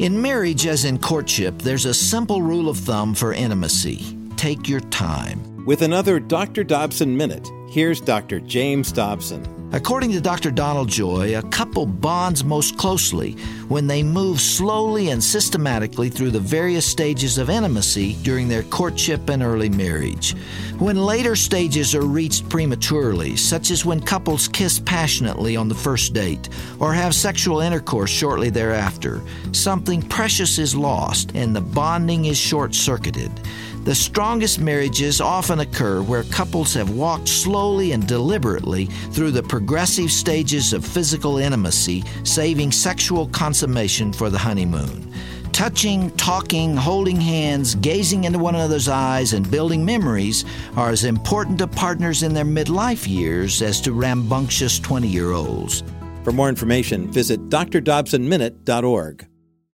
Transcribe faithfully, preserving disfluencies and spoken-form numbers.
In marriage, as in courtship, there's a simple rule of thumb for intimacy. Take your time. With another Doctor Dobson Minute, here's Doctor James Dobson. According to Doctor Donald Joy, a couple bonds most closely when they move slowly and systematically through the various stages of intimacy during their courtship and early marriage. When later stages are reached prematurely, such as when couples kiss passionately on the first date or have sexual intercourse shortly thereafter, something precious is lost and the bonding is short-circuited. The strongest marriages often occur where couples have walked slowly and deliberately through the progressive stages of physical intimacy, saving sexual consummation for the honeymoon. Touching, talking, holding hands, gazing into one another's eyes, and building memories are as important to partners in their midlife years as to rambunctious twenty-year-olds. For more information, visit d r dobson minute dot org.